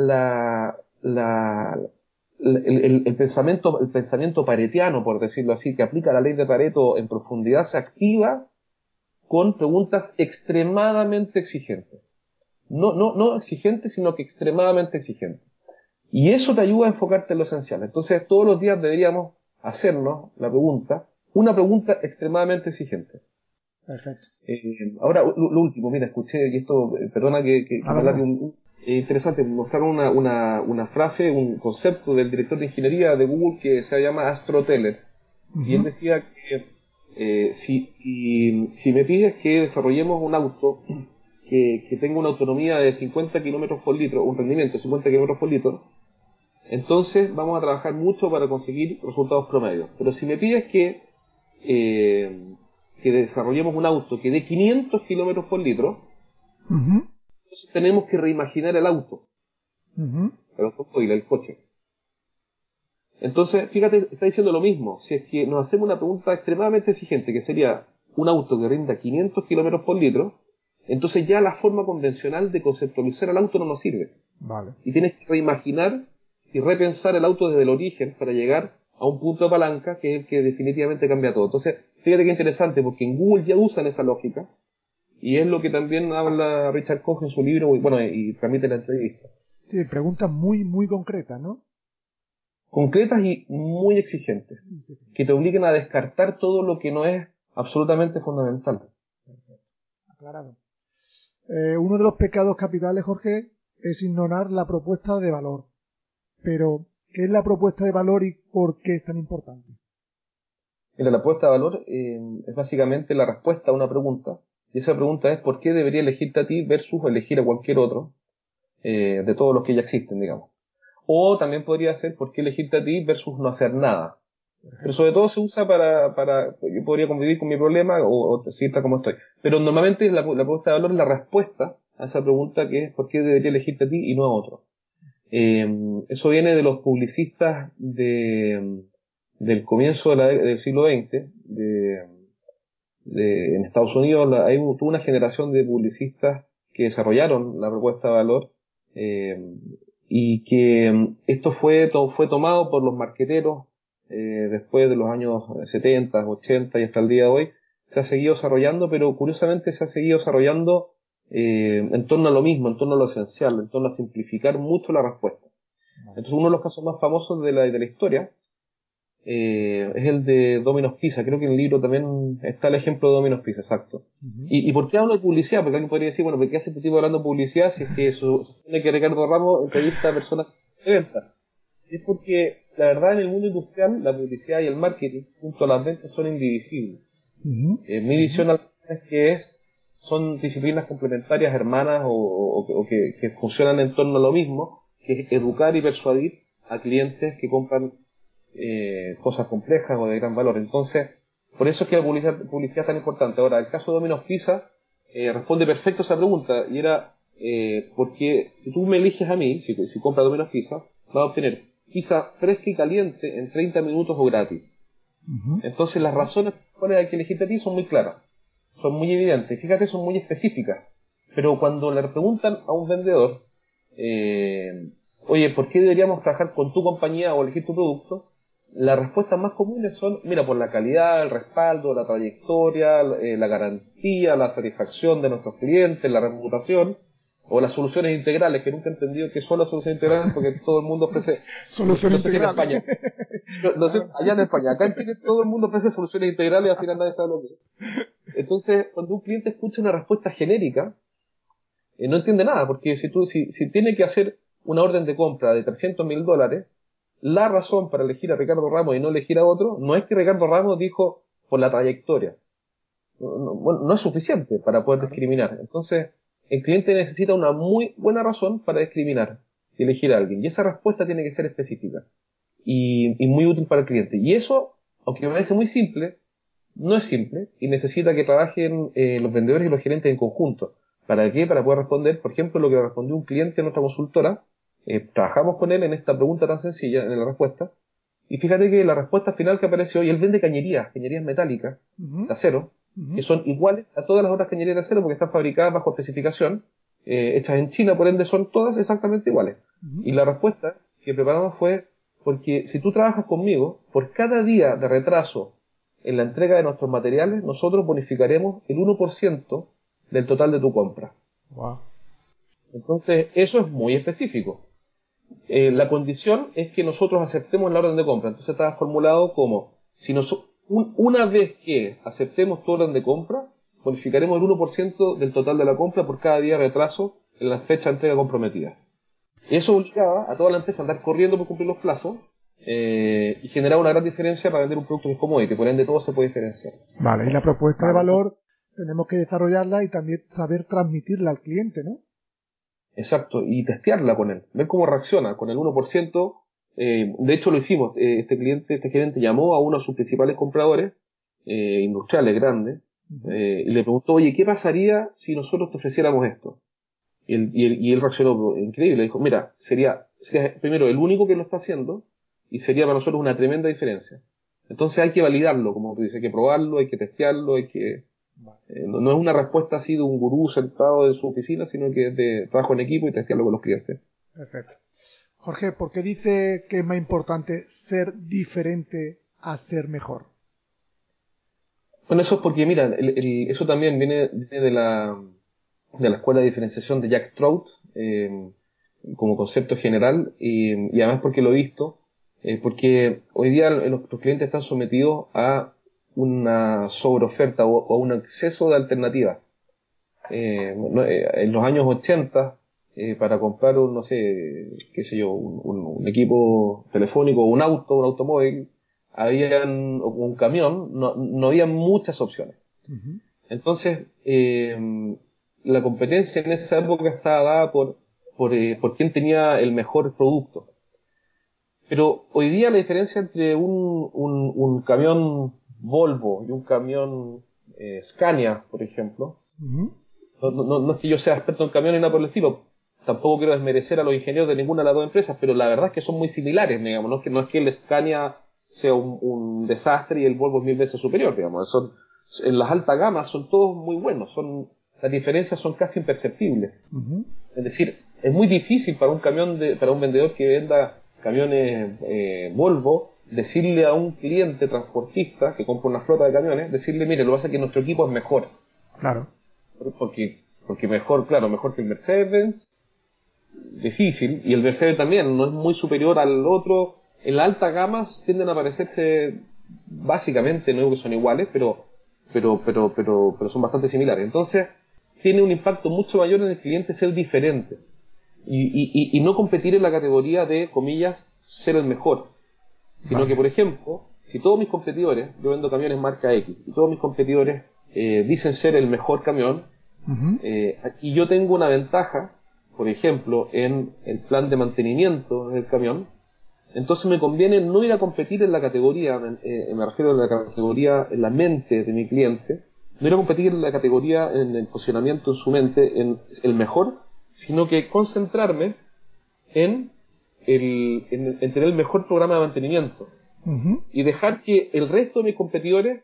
el pensamiento paretiano, por decirlo así, que aplica la ley de Pareto en profundidad, se activa con preguntas extremadamente exigentes. No exigentes, sino que extremadamente exigentes. Y eso te ayuda a enfocarte en lo esencial. Entonces, todos los días deberíamos hacernos una pregunta extremadamente exigente. Perfecto. Ahora, lo último, mira, escuché, y esto, perdona que me alargue interesante, mostraron una frase, un concepto del director de ingeniería de Google que se llama Astro Teller. Y él decía que si me pides que desarrollemos un auto que tenga una autonomía de 50 kilómetros por litro, un rendimiento de 50 kilómetros por litro, entonces vamos a trabajar mucho para conseguir resultados promedios. Pero si me pides que desarrollemos un auto que dé 500 kilómetros por litro, entonces tenemos que reimaginar el auto, el automóvil, el coche. Entonces, fíjate, está diciendo lo mismo. Si es que nos hacemos una pregunta extremadamente exigente, que sería un auto que rinda 500 kilómetros por litro, entonces ya la forma convencional de conceptualizar el auto no nos sirve. Vale. Y tienes que reimaginar y repensar el auto desde el origen para llegar a un punto de palanca que es el que definitivamente cambia todo. Entonces, fíjate qué interesante, porque en Google ya usan esa lógica, y es lo que también habla Richard Koch en su libro, y transmite la entrevista. Sí, preguntas muy, muy concretas, ¿no? Concretas y muy exigentes, que te obligan a descartar todo lo que no es absolutamente fundamental. Aclarado. Uno de los pecados capitales, Jorge, es ignorar la propuesta de valor. Pero, ¿qué es la propuesta de valor y por qué es tan importante? Mira, la propuesta de valor es básicamente la respuesta a una pregunta, y esa pregunta es ¿por qué debería elegirte a ti versus elegir a cualquier otro de todos los que ya existen, digamos? O también podría ser ¿por qué elegirte a ti versus no hacer nada? Pero sobre todo se usa para yo podría convivir con mi problema o seguir tal como estoy. Pero normalmente la propuesta de valor es la respuesta a esa pregunta, que es ¿por qué debería elegirte a ti y no a otro? Eso viene de los publicistas del comienzo del siglo XX, en Estados Unidos. Tuvo una generación de publicistas que desarrollaron la propuesta de valor, y que esto fue tomado por los marqueteros después de los años 70, 80 y hasta el día de hoy, se ha seguido desarrollando, pero curiosamente se ha seguido desarrollando en torno a lo mismo, en torno a lo esencial, en torno a simplificar mucho la respuesta. Entonces, uno de los casos más famosos de la historia es el de Domino's Pizza. Creo que en el libro también está el ejemplo de Domino's Pizza, exacto. ¿Y por qué hablo de publicidad? Porque alguien podría decir, bueno, ¿por qué hace este tipo hablando de publicidad si es que supone que Ricardo Ramos entrevista a personas de venta? Es porque, la verdad, en el mundo industrial, la publicidad y el marketing, junto a las ventas, son indivisibles. Mi visión es que son disciplinas complementarias, hermanas, o que funcionan en torno a lo mismo, que es educar y persuadir a clientes que compran cosas complejas o de gran valor. Entonces, por eso es que la publicidad es tan importante. Ahora, el caso de Domino's Pizza responde perfecto a esa pregunta, y era porque si tú me eliges a mí, si compras Domino's Pizza, vas a obtener pizza fresca y caliente en 30 minutos o gratis. Entonces, las razones por las que elegiste a ti son muy claras, son muy evidentes, fíjate, son muy específicas. Pero cuando le preguntan a un vendedor, oye, ¿por qué deberíamos trabajar con tu compañía o elegir tu producto? Las respuestas más comunes son, mira, por la calidad, el respaldo, la trayectoria, la garantía, la satisfacción de nuestros clientes, la reputación, o las soluciones integrales, que nunca he entendido que son las soluciones integrales, porque todo el mundo ofrece soluciones integrales. integrales. En España. No sé, allá en España. Acá en Chile todo el mundo ofrece soluciones integrales y al final nadie sabe lo que es. Entonces, cuando un cliente escucha una respuesta genérica, no entiende nada, porque si tiene que hacer una orden de compra de $300,000, la razón para elegir a Ricardo Ramos y no elegir a otro no es que Ricardo Ramos dijo por la trayectoria. No es suficiente para poder discriminar. Entonces, el cliente necesita una muy buena razón para discriminar y elegir a alguien. Y esa respuesta tiene que ser específica y muy útil para el cliente. Y eso, aunque me parece muy simple, no es simple y necesita que trabajen los vendedores y los gerentes en conjunto. ¿Para qué? Para poder responder, por ejemplo, lo que respondió un cliente en nuestra consultora. Trabajamos con él en esta pregunta tan sencilla, en la respuesta, y fíjate que la respuesta final que apareció, y él vende cañerías metálicas, de acero, que son iguales a todas las otras cañerías de acero porque están fabricadas bajo especificación, hechas en China, por ende son todas exactamente iguales. Y la respuesta que preparamos fue, porque si tú trabajas conmigo, por cada día de retraso en la entrega de nuestros materiales, nosotros bonificaremos el 1% del total de tu compra. Wow. Entonces, eso es muy específico. La condición es que nosotros aceptemos la orden de compra. Entonces está formulado como, si una vez que aceptemos tu orden de compra, bonificaremos el 1% del total de la compra por cada día de retraso en la fecha de entrega comprometida. Eso obligaba a toda la empresa a andar corriendo por cumplir los plazos y generaba una gran diferencia para vender un producto que es commodity, por ende todo se puede diferenciar. Vale, y la propuesta de valor tenemos que desarrollarla y también saber transmitirla al cliente, ¿no? Exacto, y testearla con él, ver cómo reacciona con el 1%. De hecho lo hicimos, este gerente llamó a uno de sus principales compradores, industriales grandes, y le preguntó, oye, ¿qué pasaría si nosotros te ofreciéramos esto? Y él reaccionó increíble, dijo, mira, sería primero el único que lo está haciendo, y sería para nosotros una tremenda diferencia. Entonces hay que validarlo, como tú dices, hay que probarlo, hay que testearlo, no es una respuesta así de un gurú sentado en su oficina, sino que es de trabajo en equipo y testearlo con los clientes. Perfecto. Jorge, ¿por qué dice que es más importante ser diferente a ser mejor? Bueno, eso es porque, mira, eso también viene de la escuela de diferenciación de Jack Trout, como concepto general, y además porque lo he visto, porque hoy día nuestros clientes están sometidos a una sobreoferta o a un exceso de alternativas. En los años 80, para comprar no sé, qué sé yo, un equipo telefónico, un automóvil, un camión, no había muchas opciones. Entonces, la competencia en esa época estaba dada por quién tenía el mejor producto. Pero hoy día la diferencia entre un camión Volvo y un camión Scania, por ejemplo, no es que yo sea experto en camiones ni nada por el estilo, tampoco quiero desmerecer a los ingenieros de ninguna de las dos empresas, pero la verdad es que son muy similares, digamos, no es que el Scania sea un desastre y el Volvo es 1000 veces superior, digamos, en las altas gamas son todos muy buenos, las diferencias son casi imperceptibles. Es decir, es muy difícil para un vendedor que venda camiones Volvo decirle a un cliente transportista que compra una flota de camiones, decirle, mire, lo que pasa es que nuestro equipo es mejor. Claro. Porque mejor, claro, mejor que el Mercedes, difícil, y el Mercedes también no es muy superior al otro. En la alta gama tienden a parecerse, básicamente, no digo que son iguales, pero son bastante similares. Entonces, tiene un impacto mucho mayor en el cliente ser diferente. Y no competir en la categoría de, comillas, ser el mejor. Sino que, por ejemplo, si todos mis competidores, yo vendo camiones marca X, y todos mis competidores dicen ser el mejor camión, aquí yo tengo una ventaja, por ejemplo, en el plan de mantenimiento del camión. Entonces me conviene no ir a competir en la categoría, me refiero a la categoría en la mente de mi cliente, no ir a competir en la categoría, en el posicionamiento en su mente, en el mejor, sino que concentrarme en tener el mejor programa de mantenimiento. Y dejar que el resto de mis competidores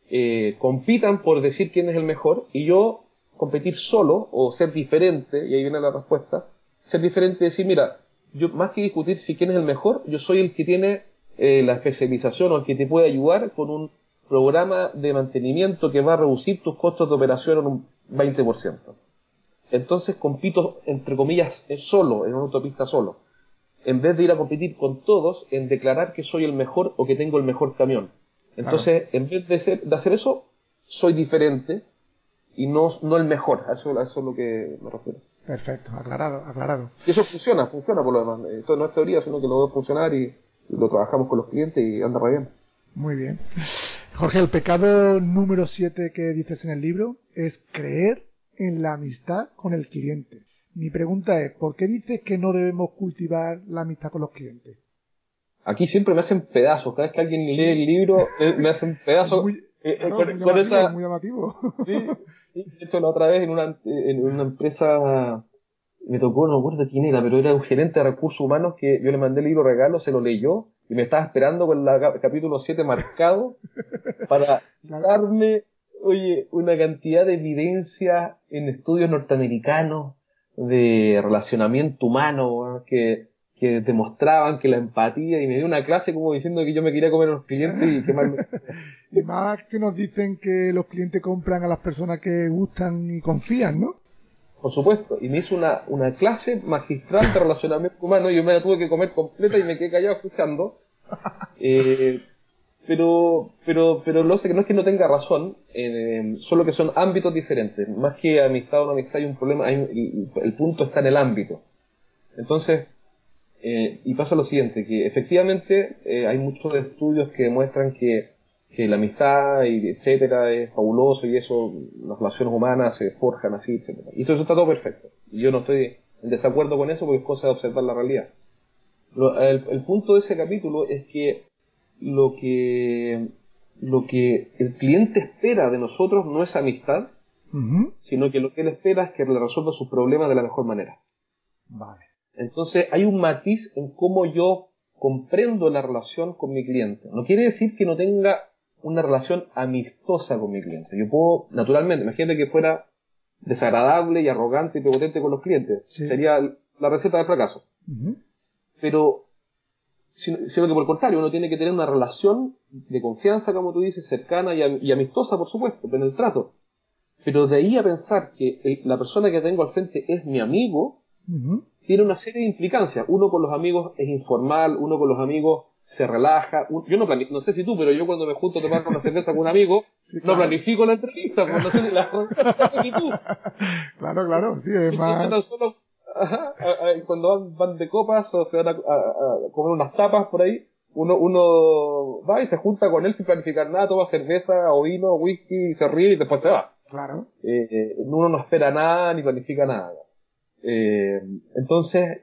compitan por decir quién es el mejor, y yo competir solo o ser diferente, y ahí viene la respuesta, ser diferente y decir, mira, yo más que discutir si quién es el mejor, yo soy el que tiene la especialización o el que te puede ayudar con un programa de mantenimiento que va a reducir tus costos de operación en un 20%. Entonces compito, entre comillas, solo, en una autopista solo, en vez de ir a competir con todos en declarar que soy el mejor o que tengo el mejor camión. Entonces, en vez de hacer eso, soy diferente y no el mejor. A eso es lo que me refiero. Perfecto, aclarado. Y eso funciona por lo demás. Esto no es teoría, sino que lo veo funcionar y lo trabajamos con los clientes y anda re bien. Muy bien. Jorge, el pecado número 7 que dices en el libro es creer en la amistad con el cliente. Mi pregunta es, ¿por qué dices que no debemos cultivar la amistad con los clientes? Aquí siempre me hacen pedazos. Cada vez que alguien lee el libro, me hacen pedazos. Muy llamativo. Sí, esto la otra vez en una empresa, me tocó, no recuerdo quién era, pero era un gerente de recursos humanos que yo le mandé el libro regalo, se lo leyó y me estaba esperando con el capítulo 7 marcado para darme, una cantidad de evidencia en estudios norteamericanos de relacionamiento humano que demostraban que la empatía, y me dio una clase como diciendo que yo me quería comer a los clientes y que mal y más que nos dicen que los clientes compran a las personas que gustan y confían, ¿no? Por supuesto, y me hizo una clase magistral de relacionamiento humano, y yo me la tuve que comer completa y me quedé callado escuchando, pero lo sé que no es que no tenga razón, solo que son ámbitos diferentes. Más que amistad o no amistad hay un problema, el punto está en el ámbito. Entonces, y pasa lo siguiente, que efectivamente hay muchos estudios que demuestran que la amistad y etcétera es fabuloso, y eso, las relaciones humanas se forjan así, etcétera. Y eso está todo perfecto. Y yo no estoy en desacuerdo con eso porque es cosa de observar la realidad. El punto de ese capítulo es que lo que el cliente espera de nosotros no es amistad, sino que lo que él espera es que le resuelva sus problemas de la mejor manera. Vale. Entonces hay un matiz en cómo yo comprendo la relación con mi cliente. No quiere decir que no tenga una relación amistosa con mi cliente. Yo puedo, naturalmente, imagínate que fuera desagradable y arrogante y prepotente con los clientes. Sí. Sería la receta del fracaso. Pero, sino que por el contrario, uno tiene que tener una relación de confianza, como tú dices, cercana y amistosa, por supuesto, en el trato. Pero de ahí a pensar que la persona que tengo al frente es mi amigo, tiene una serie de implicancias. Uno con los amigos es informal, uno con los amigos se relaja. Yo no sé si tú, pero yo cuando me junto a tomar una cerveza con un amigo, sí, claro, no planifico la entrevista, pues no sé ni tú. Claro, sí, es más... Solo, cuando van de copas o se van a comer unas tapas por ahí, uno va y se junta con él sin planificar nada, toma cerveza o vino, whisky, y se ríe y después se va. Claro. Uno no espera nada ni planifica nada. Entonces,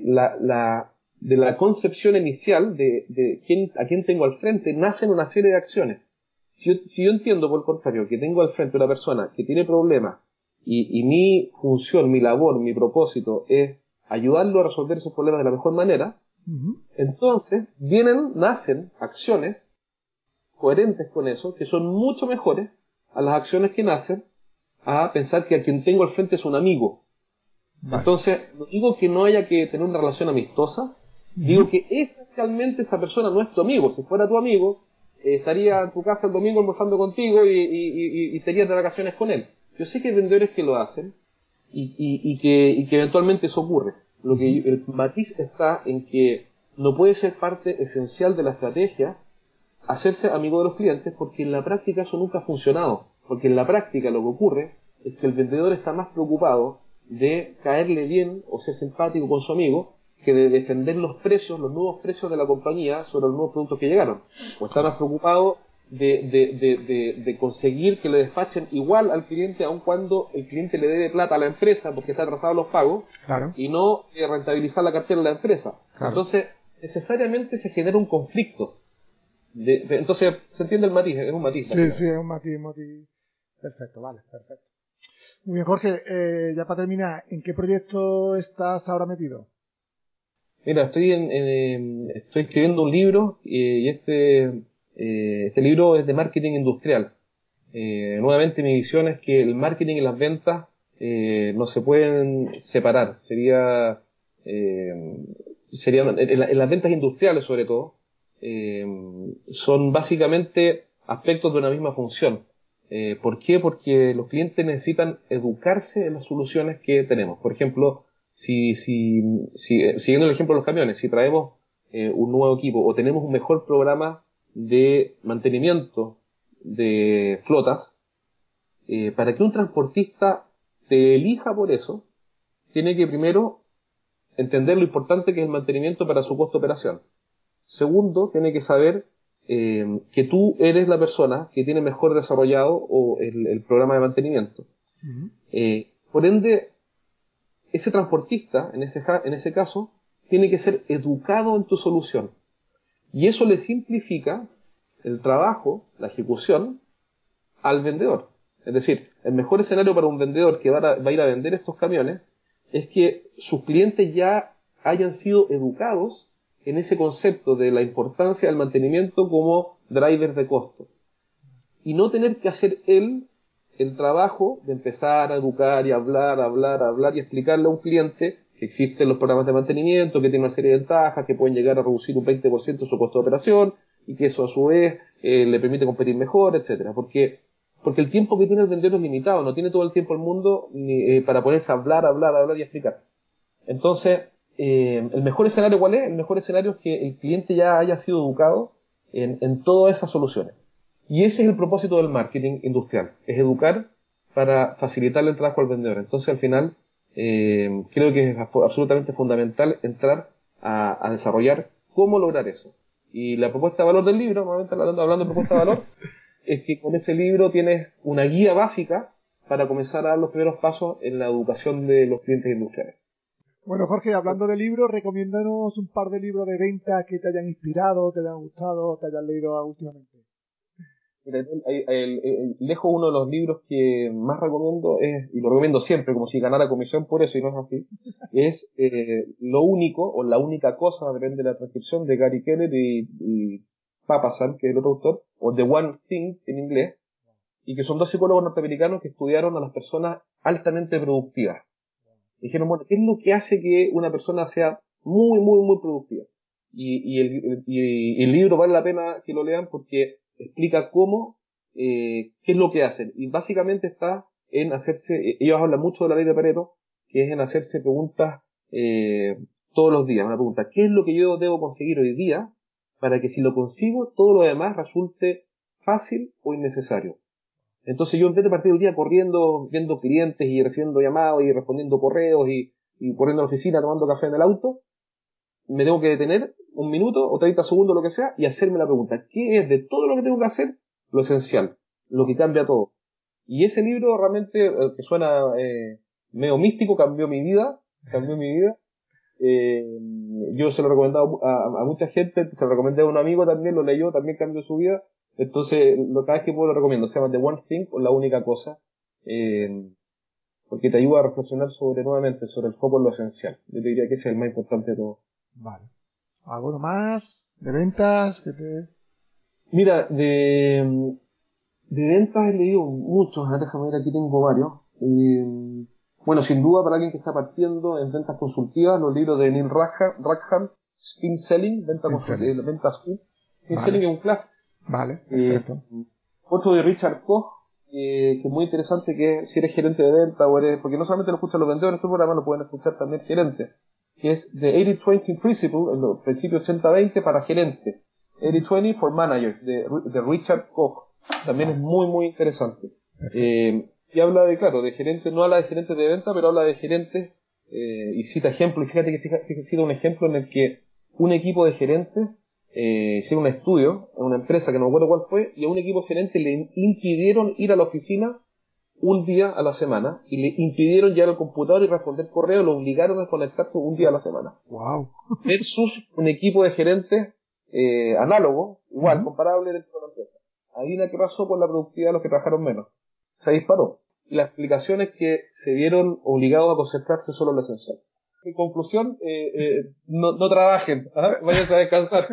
de la concepción inicial de a quién tengo al frente, nacen una serie de acciones. Si yo entiendo, por el contrario, que tengo al frente una persona que tiene problemas y mi función, mi labor, mi propósito es ayudarlo a resolver esos problemas de la mejor manera, entonces nacen acciones coherentes con eso, que son mucho mejores a las acciones que nacen a pensar que a quien tengo al frente es un amigo. Vale. Entonces, no digo que no haya que tener una relación amistosa, digo que esas esencialmente esa persona no es tu amigo. Si fuera tu amigo, estaría en tu casa el domingo almorzando contigo y estarías de vacaciones con él. Yo sé que hay vendedores que lo hacen y que eventualmente eso ocurre. El matiz está en que no puede ser parte esencial de la estrategia hacerse amigo de los clientes, porque en la práctica eso nunca ha funcionado. Porque en la práctica lo que ocurre es que el vendedor está más preocupado de caerle bien o ser simpático con su amigo que de defender los precios, los nuevos precios de la compañía sobre los nuevos productos que llegaron. O está más preocupado de conseguir que le despachen igual al cliente, aun cuando el cliente le debe plata a la empresa porque está atrasado los pagos, Claro. y no rentabilizar la cartera de la empresa. Claro. Entonces, necesariamente se genera un conflicto. Entonces, se entiende el matiz, es un matiz. Sí, es un matiz. Perfecto, vale, perfecto. Muy bien, Jorge, ya para terminar, ¿en qué proyecto estás ahora metido? Mira, estoy escribiendo un libro y este libro es de marketing industrial. Nuevamente mi visión es que el marketing y las ventas no se pueden separar. Serían en las ventas industriales sobre todo, son básicamente aspectos de una misma función. ¿Por qué? Porque los clientes necesitan educarse en las soluciones que tenemos. Por ejemplo, siguiendo el ejemplo de los camiones, si traemos un nuevo equipo o tenemos un mejor programa de mantenimiento de flotas, para que un transportista te elija por eso, tiene que primero entender lo importante que es el mantenimiento para su costo de operación. Segundo, tiene que saber que tú eres la persona que tiene mejor desarrollado o el programa de mantenimiento. Uh-huh. Por ende, ese transportista, en ese caso, tiene que ser educado en tu solución. Y eso le simplifica el trabajo, la ejecución, al vendedor. Es decir, el mejor escenario para un vendedor que va a ir a vender estos camiones es que sus clientes ya hayan sido educados en ese concepto de la importancia del mantenimiento como driver de costo. Y no tener que hacer él el trabajo de empezar a educar y hablar y explicarle a un cliente que existen los programas de mantenimiento, que tienen una serie de ventajas, que pueden llegar a reducir un 20% su costo de operación y que eso a su vez le permite competir mejor, etcétera. Porque el tiempo que tiene el vendedor es limitado, no tiene todo el tiempo del mundo para ponerse a hablar y explicar. Entonces, ¿el mejor escenario cuál es? El mejor escenario es que el cliente ya haya sido educado en todas esas soluciones. Y ese es el propósito del marketing industrial, es educar para facilitarle el trabajo al vendedor. Entonces, al final, creo que es absolutamente fundamental entrar a desarrollar cómo lograr eso. Y la propuesta de valor del libro, nuevamente hablando de propuesta de valor, es que con ese libro tienes una guía básica para comenzar a dar los primeros pasos en la educación de los clientes industriales. Bueno, Jorge, hablando de libros, recomiéndanos un par de libros de venta que te hayan inspirado, te hayan gustado, te hayan leído últimamente. Mira, lejos uno de los libros que más recomiendo y lo recomiendo siempre, como si ganara comisión por eso, y no es así, es Lo Único, o La Única Cosa, depende de la transcripción, de Gary Keller y Papasan, que es el otro autor, o The One Thing en inglés, y que son dos psicólogos norteamericanos que estudiaron a las personas altamente productivas. Dijeron, bueno, ¿qué es lo que hace que una persona sea muy, muy, muy productiva? Y el libro vale la pena que lo lean porque explica qué es lo que hacen. Y básicamente está en hacerse, ellos hablan mucho de la ley de Pareto, que es en hacerse preguntas todos los días. Una pregunta, ¿qué es lo que yo debo conseguir hoy día para que si lo consigo, todo lo demás resulte fácil o innecesario? Entonces yo en vez de partir el día corriendo, viendo clientes y recibiendo llamados y respondiendo correos y corriendo a la oficina tomando café en el auto, me tengo que detener un minuto o 30 segundos, lo que sea, y hacerme la pregunta, ¿qué es de todo lo que tengo que hacer lo esencial, lo que cambia todo? Y ese libro realmente, que suena medio místico, cambió mi vida. Yo se lo he recomendado a mucha gente, se lo recomendé a un amigo también, lo leyó, también cambió su vida. Entonces, cada vez que puedo lo recomiendo. Se llama The One Thing, o La Única Cosa, porque te ayuda a reflexionar nuevamente sobre el foco en lo esencial. Yo te diría que ese es el más importante de todo. Vale. ¿Alguno más? ¿De ventas? Mira, de ventas he leído muchos, déjame ver, aquí tengo varios. Bueno, sin duda para alguien que está partiendo en ventas consultivas, los libros de Neil Rackham, Spin Selling, ventas spin. Spin Selling es un clásico. Vale, perfecto. Otro de Richard Koch, que es muy interesante, que si eres gerente de venta o eres, porque no solamente lo escuchan los vendedores, este programa lo pueden escuchar también gerentes, que es The 80-20 Principle, el principio 80-20 para gerentes. 80-20 for Managers, de Richard Koch. También es muy, muy interesante. Y habla de gerentes, no habla de gerentes de venta, pero habla de gerentes, y cita ejemplos. Y fíjate que cita un ejemplo en el que un equipo de gerentes hicieron un estudio en una empresa que no me acuerdo cuál fue, y a un equipo de gerentes le impidieron ir a la oficina un día a la semana, y le impidieron llegar al computador y responder correo, lo obligaron a conectarse un día a la semana. Wow. Versus un equipo de gerentes análogo, igual, comparable dentro de la empresa. Adivina qué pasó con la productividad de los que trabajaron menos. Se disparó. Y la explicación es que se vieron obligados a concentrarse solo en lo esencial. En conclusión, no trabajen, vayan a descansar.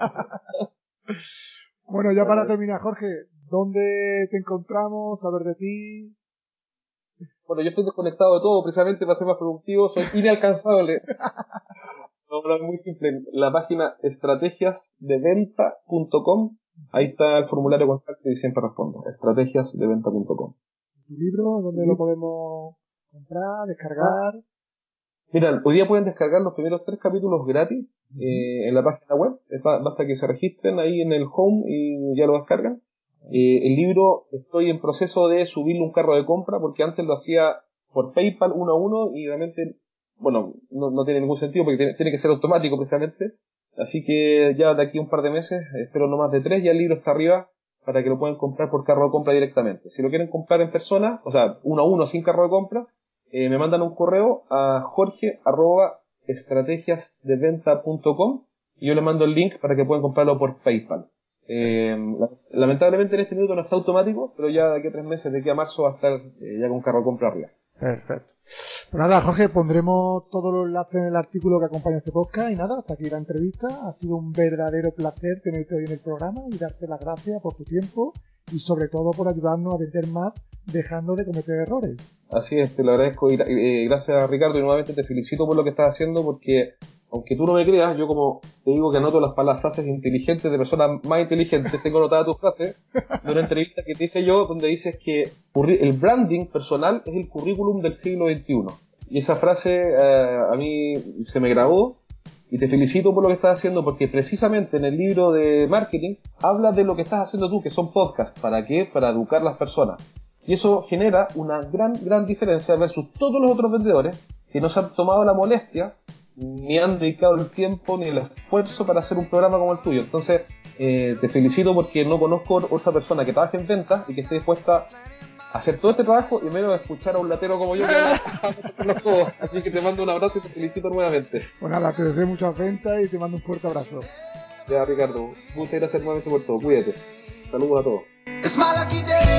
Bueno, ya para terminar, Jorge, ¿dónde te encontramos? Saber de ti. Bueno, yo estoy desconectado de todo, precisamente para ser más productivo, soy inalcanzable. No, es muy simple. La página estrategiasdeventa.com, ahí está el formulario de contacto y siempre respondo. estrategiasdeventa.com. ¿Tu libro? ¿Dónde lo podemos comprar, descargar? Mira, hoy día pueden descargar los primeros 3 capítulos gratis en la página web. Basta que se registren ahí en el home y ya lo descargan. El libro estoy en proceso de subirle un carro de compra, porque antes lo hacía por PayPal 1 a 1 y realmente, bueno, no tiene ningún sentido porque tiene que ser automático precisamente. Así que ya de aquí a un par de meses, espero no más de 3, ya el libro está arriba para que lo puedan comprar por carro de compra directamente. Si lo quieren comprar en persona, o sea, 1 a 1 sin carro de compra, me mandan un correo a jorge@estrategiasdeventa.com y yo le mando el link para que puedan comprarlo por PayPal. Lamentablemente en este minuto no está automático, pero ya de aquí a 3 meses, de aquí a marzo, va a estar ya con carro a comprarla. Perfecto. Pues nada, Jorge, pondremos todos los enlaces en el artículo que acompaña este podcast y nada, hasta aquí la entrevista. Ha sido un verdadero placer tenerte hoy en el programa y darte las gracias por tu tiempo y sobre todo por ayudarnos a vender más dejando de cometer errores. Así es, te lo agradezco y gracias, Ricardo, y nuevamente te felicito por lo que estás haciendo, porque aunque tú no me creas, yo como te digo que anoto las frases inteligentes de personas más inteligentes, tengo anotadas tus frases de una entrevista que te hice yo, donde dices que el branding personal es el currículum del siglo XXI. Y esa frase a mí se me grabó, y te felicito por lo que estás haciendo, porque precisamente en el libro de marketing hablas de lo que estás haciendo tú, que son podcasts. ¿Para qué? Para educar a las personas. Y eso genera una gran diferencia versus todos los otros vendedores que no se han tomado la molestia, ni han dedicado el tiempo ni el esfuerzo para hacer un programa como el tuyo. Entonces, te felicito porque no conozco otra persona que trabaje en ventas y que esté dispuesta a hacer todo este trabajo y menos a escuchar a un latero como yo que los codos. Así que te mando un abrazo y te felicito nuevamente. Pues nada, te deseo muchas ventas y te mando un fuerte abrazo. Ya, Ricardo, muchas gracias nuevamente por todo. Cuídate. Saludos a todos.